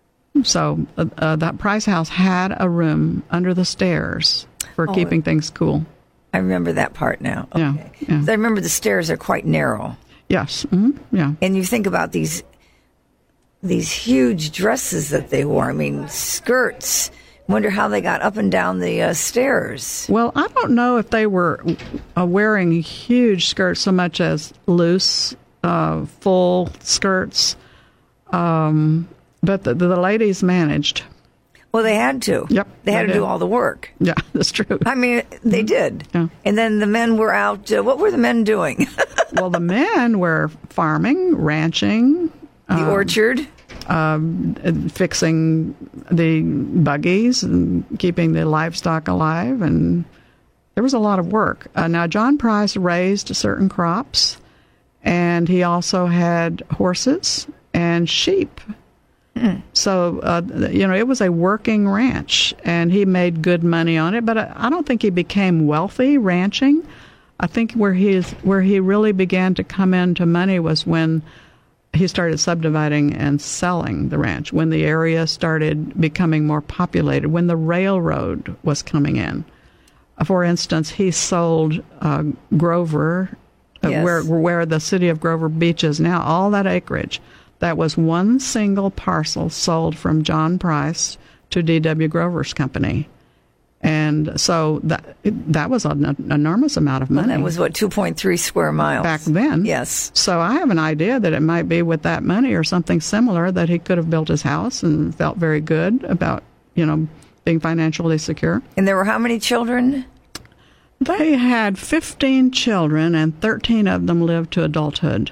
So uh, uh, that Price House had a room under the stairs for Oh. keeping things cool. I remember that part now. Okay. Yeah, yeah. I remember the stairs are quite narrow. Yes. hmm Yeah. And you think about these these huge dresses that they wore. I mean, skirts. Wonder how they got up and down the uh, stairs. Well, I don't know if they were uh, wearing huge skirts so much as loose, uh, full skirts, um, but the, the ladies managed. Well, they had to. Yep, They had they to do did. all the work. Yeah, that's true. I mean, they did. Yeah. And then the men were out. Uh, what were the men doing? Well, the men were farming, ranching, the orchard. um, fixing the buggies and keeping the livestock alive, and there was a lot of work. Uh, now, John Price raised certain crops, and he also had horses and sheep. Hmm. So, uh, you know, it was a working ranch, and he made good money on it. But I, I don't think he became wealthy ranching. I think where he is, where he really began to come into money was when he started subdividing and selling the ranch, when the area started becoming more populated, when the railroad was coming in. For instance, he sold uh, Grover, uh, Yes. where where the city of Grover Beach is now, all that acreage. That was one single parcel sold from John Price to D W. Grover's company. And so that that was an enormous amount of money. And that was, what, two point three square miles? Back then. Yes. So I have an idea that it might be with that money or something similar that he could have built his house and felt very good about, you know, being financially secure. And there were how many children? They had fifteen children, and thirteen of them lived to adulthood.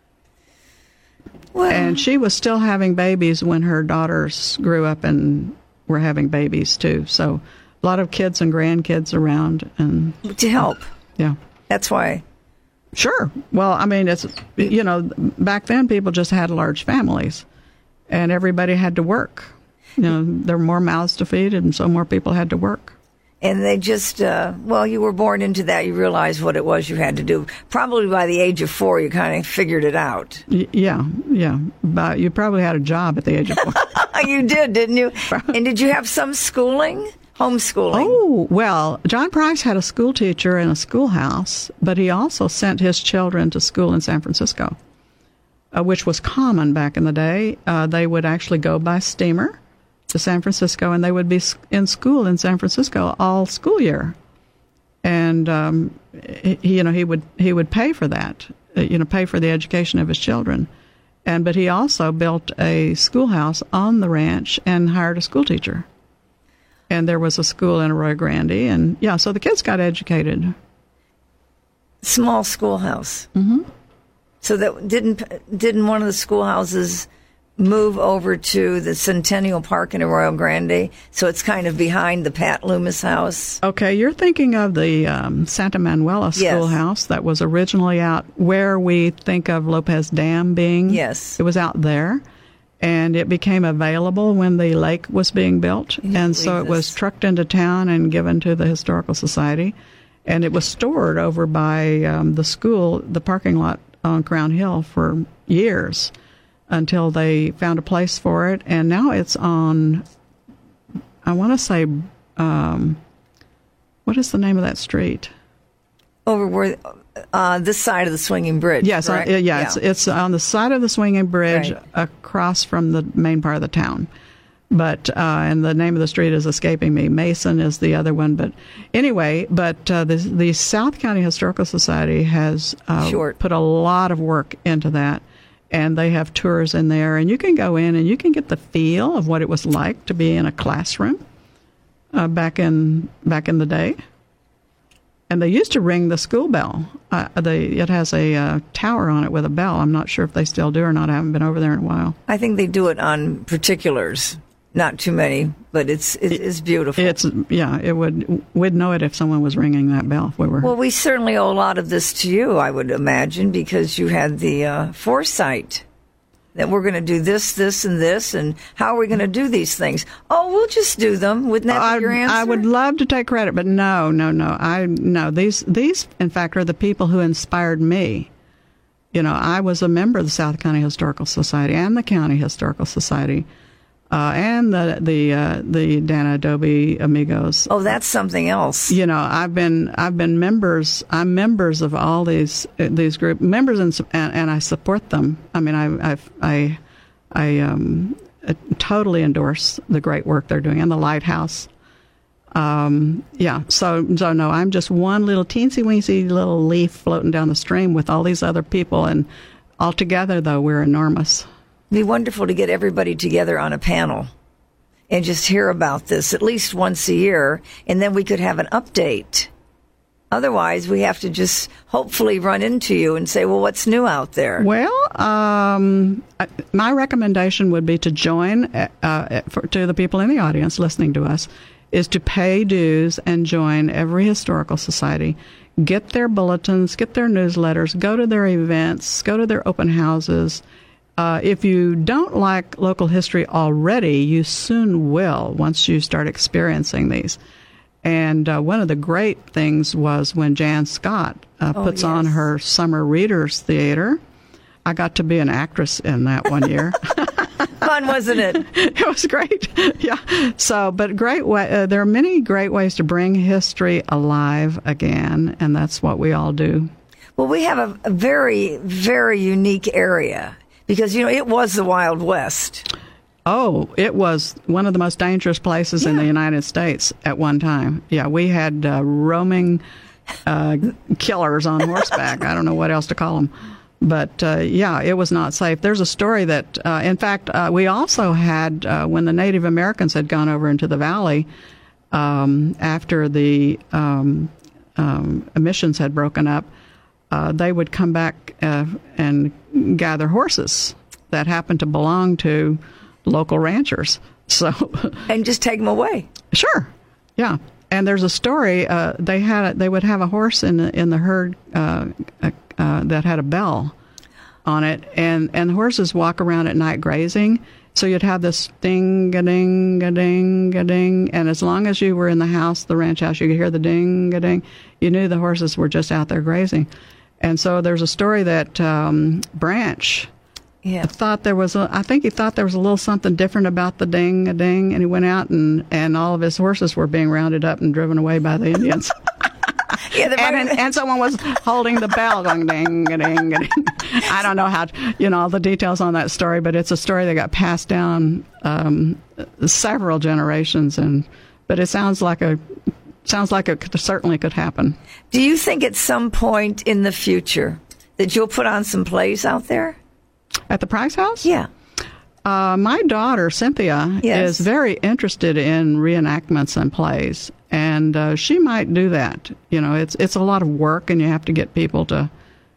Well, And she was still having babies when her daughters grew up and were having babies, too. So a lot of kids and grandkids around. And to help. yeah. That's why. Sure. Well, I mean, it's, you know, back then people just had large families, and everybody had to work. You know, there were more mouths to feed, and so more people had to work. And they just, uh, well, you were born into that. You realized what it was you had to do. Probably by the age of four, you kind of figured it out. Y- yeah, yeah. But you probably had a job at the age of four. You did, didn't you? And did you have some schooling? Homeschooling? Oh, well, John Price had a school teacher in a schoolhouse, but he also sent his children to school in San Francisco, uh, which was common back in the day. Uh, they would actually go by steamer to San Francisco, and they would be in school in San Francisco all school year. And um, he, you know, he would he would pay for that, uh, you know, pay for the education of his children. And but he also built a schoolhouse on the ranch and hired a school teacher. And there was a school in Arroyo Grande, and yeah, so the kids got educated. Small schoolhouse. Mm-hmm. So that didn't didn't one of the schoolhouses move over to the Centennial Park in Arroyo Grande? So it's kind of behind the Pat Loomis house. Okay, you're thinking of the um, Santa Manuela Yes. schoolhouse that was originally out where we think of Lopez Dam being. Yes. It was out there, and it became available when the lake was being built, Can you and so believe it was this? trucked into town and given to the Historical Society, and it was stored over by um, the school, the parking lot on Crown Hill for years, until they found a place for it, and now it's on, I want to say, um, what is the name of that street? Over where, uh, this side of the swinging bridge. Yes, uh, correct? yeah, It's, it's on the side of the swinging bridge Right. across from the main part of the town. But, uh, and the name of the street is escaping me. Mason is the other one. But anyway, but uh, the, the South County Historical Society has uh, Short. put a lot of work into that. And they have tours in there, and you can go in and you can get the feel of what it was like to be in a classroom uh, back in back in the day. And they used to ring the school bell. Uh, they, it has a uh, tower on it with a bell. I'm not sure if they still do or not. I haven't been over there in a while. I think they do it on particulars. Not too many, but it's it is beautiful. It's yeah. It would we'd know it if someone was ringing that bell if we were. Well, we certainly owe a lot of this to you, I would imagine, because you had the uh, foresight that we're going to do this, this, and this, and how are we going to do these things? Oh, we'll just do them. Wouldn't that I, be your answer? I would love to take credit, but no, no, no. I no. These these in fact are the people who inspired me. You know, I was a member of the South County Historical Society and the County Historical Society. Uh, and the the uh, the Dana Adobe Amigos. Oh, that's something else. You know, I've been I've been members. I'm members of all these uh, these group members, and, and and I support them. I mean, I I I, I um, uh, totally endorse the great work they're doing, and the Lighthouse. Um, yeah. So so no, I'm just one little teensy weensy little leaf floating down the stream with all these other people, and all together though we're enormous. It'd be wonderful to get everybody together on a panel and just hear about this at least once a year, and then we could have an update. Otherwise, we have to just hopefully run into you and say, well, what's new out there? Well, um, my recommendation would be to join, uh, for, to the people in the audience listening to us, is to pay dues and join every historical society. Get their bulletins, get their newsletters, go to their events, go to their open houses. Uh, if you don't like local history already, you soon will once you start experiencing these. And uh, one of the great things was when Jan Scott uh, oh, puts yes. on her Summer Readers Theater. I got to be an actress in that one year. Fun, wasn't it? It was great. Yeah. So, but great way. Uh, there are many great ways to bring history alive again, and that's what we all do. Well, we have a, a very, very unique area because, you know, it was the Wild West. Oh, it was one of the most dangerous places yeah. in the United States at one time. Yeah, we had uh, roaming uh, killers on horseback. I don't know what else to call them. But, uh, yeah, it was not safe. There's a story that, uh, in fact, uh, we also had, uh, when the Native Americans had gone over into the valley, um, after the um, um, emissions had broken up, uh, they would come back uh, and gather horses that happened to belong to local ranchers. So, and just take them away. Sure, yeah. And there's a story. Uh, they had they would have a horse in the, in the herd uh, uh, that had a bell on it, and and the horses walk around at night grazing. So you'd have this ding a ding a ding a ding, and as long as you were in the house, the ranch house, you could hear the ding a ding. You knew the horses were just out there grazing. And so there's a story that um, Branch. Yeah. I thought there was a, I think he thought there was a little something different about the ding a ding, and he went out and, and all of his horses were being rounded up and driven away by the Indians. yeah, and, and, and someone was holding the bell going ding a ding a ding. I don't know how, you know, all the details on that story, but it's a story that got passed down um, several generations, and but it sounds like a sounds like it could, certainly could happen. Do you think at some point in the future that you'll put on some plays out there? At the Price House? Yeah. Uh, my daughter, Cynthia, yes. is very interested in reenactments and plays, and uh, she might do that. You know, it's it's a lot of work, and you have to get people to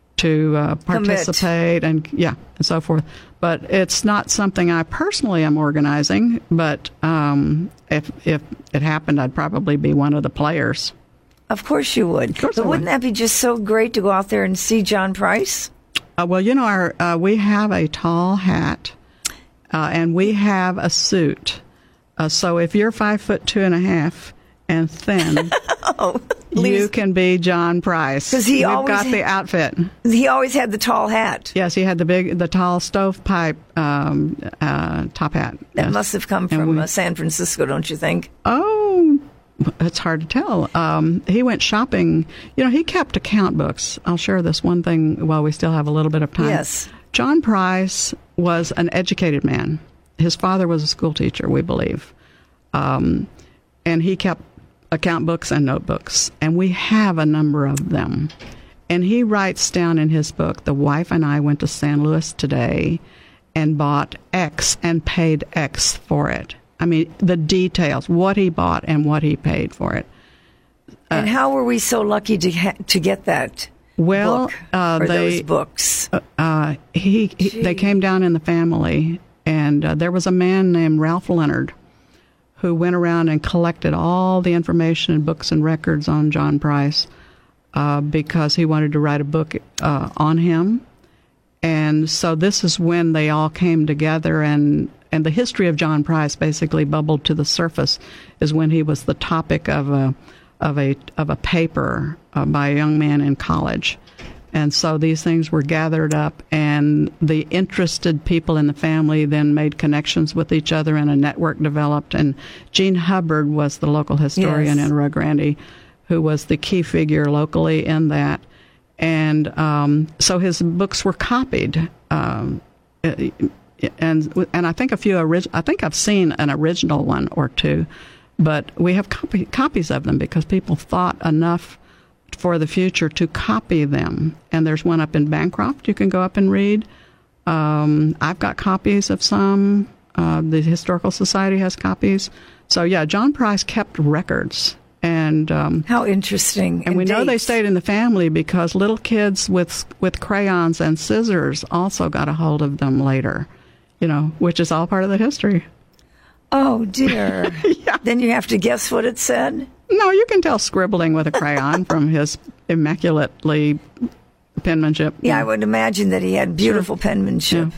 to uh, participate, and yeah, and so forth. But it's not something I personally am organizing, but um, if if it happened, I'd probably be one of the players. Of course you would. Of course but I wouldn't would. that be just so great to go out there and see John Price? Uh, well, you know, our uh, we have a tall hat, uh, and we have a suit. Uh, so if you're five foot two and a half and thin, oh, you can be John Price. Because he We've always got had, the outfit. He always had the tall hat. Yes, he had the big, the tall stovepipe um, uh, top hat. That yes. must have come And from we, uh, San Francisco, don't you think? Oh, it's hard to tell. Um, he went shopping. You know, he kept account books. I'll share this one thing while we still have a little bit of time. Yes. John Price was an educated man. His father was a school teacher, we believe. Um, and he kept account books and notebooks. And we have a number of them. And he writes down in his book, the wife and I went to San Luis today and bought X and paid X for it. I mean, the details, what he bought and what he paid for it. And uh, how were we so lucky to ha- to get that well, book uh, or they, those books? Uh, uh, he, he they came down in the family, and uh, there was a man named Ralph Leonard who went around and collected all the information and books and records on John Price uh, because he wanted to write a book uh, on him. And so this is when they all came together, and And the history of John Price basically bubbled to the surface is when he was the topic of a of a of a paper uh, by a young man in college. And so these things were gathered up, and the interested people in the family then made connections with each other, and a network developed. And Gene Hubbard was the local historian Yes. in Rio Grande, who was the key figure locally in that. And um, so his books were copied. Um, And and I think a few orig- I think I've seen an original one or two, but we have copy- copies of them because people thought enough for the future to copy them. And there's one up in Bancroft you can go up and read. Um, I've got copies of some. Uh, the Historical Society has copies. So yeah, John Price kept records. And um, how interesting! And we dates. know they stayed in the family because little kids with with crayons and scissors also got a hold of them later. You know, which is all part of the history. Oh, dear. Yeah. Then you have to guess what it said? No, you can tell scribbling with a crayon from his immaculately penmanship. Yeah, I would imagine that he had beautiful Sure. penmanship. Yeah.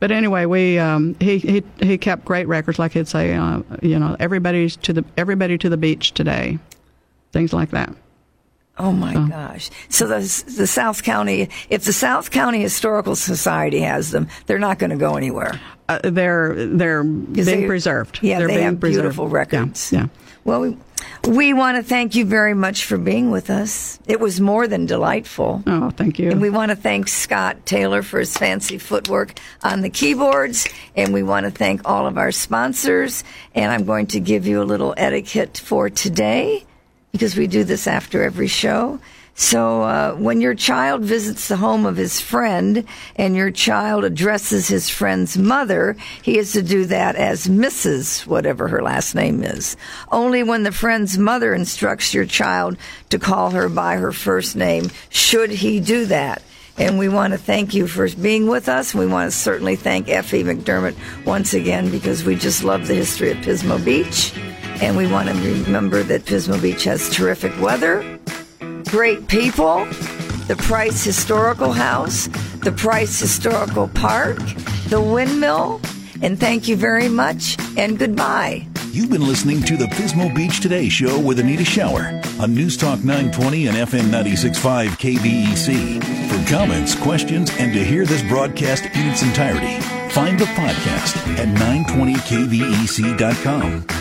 But anyway, we um, he, he he kept great records, like he'd say, uh, you know, everybody's to the everybody to the beach today, things like that. Oh my Oh. gosh! So the the South County, if the South County Historical Society has them, they're not going to go anywhere. Uh, they're they're being they- preserved. Yeah, they're they being have preserved. beautiful records. Yeah. yeah. Well, we, we want to thank you very much for being with us. It was more than delightful. Oh, thank you. And we want to thank Scott Taylor for his fancy footwork on the keyboards. And we want to thank all of our sponsors. And I'm going to give you a little etiquette for today, because we do this after every show. So uh, when your child visits the home of his friend and your child addresses his friend's mother, he is to do that as Missus whatever her last name is. Only when the friend's mother instructs your child to call her by her first name should he do that. And we want to thank you for being with us. We want to certainly thank Effie McDermott once again, because we just love the history of Pismo Beach. And we want to remember that Pismo Beach has terrific weather, great people, the Price Historical House, the Price Historical Park, the windmill, and thank you very much, and goodbye. You've been listening to the Pismo Beach Today Show with Anita Shower on News Talk nine twenty and F M ninety-six point five K V E C. For comments, questions, and to hear this broadcast in its entirety, find the podcast at nine twenty K V E C dot com.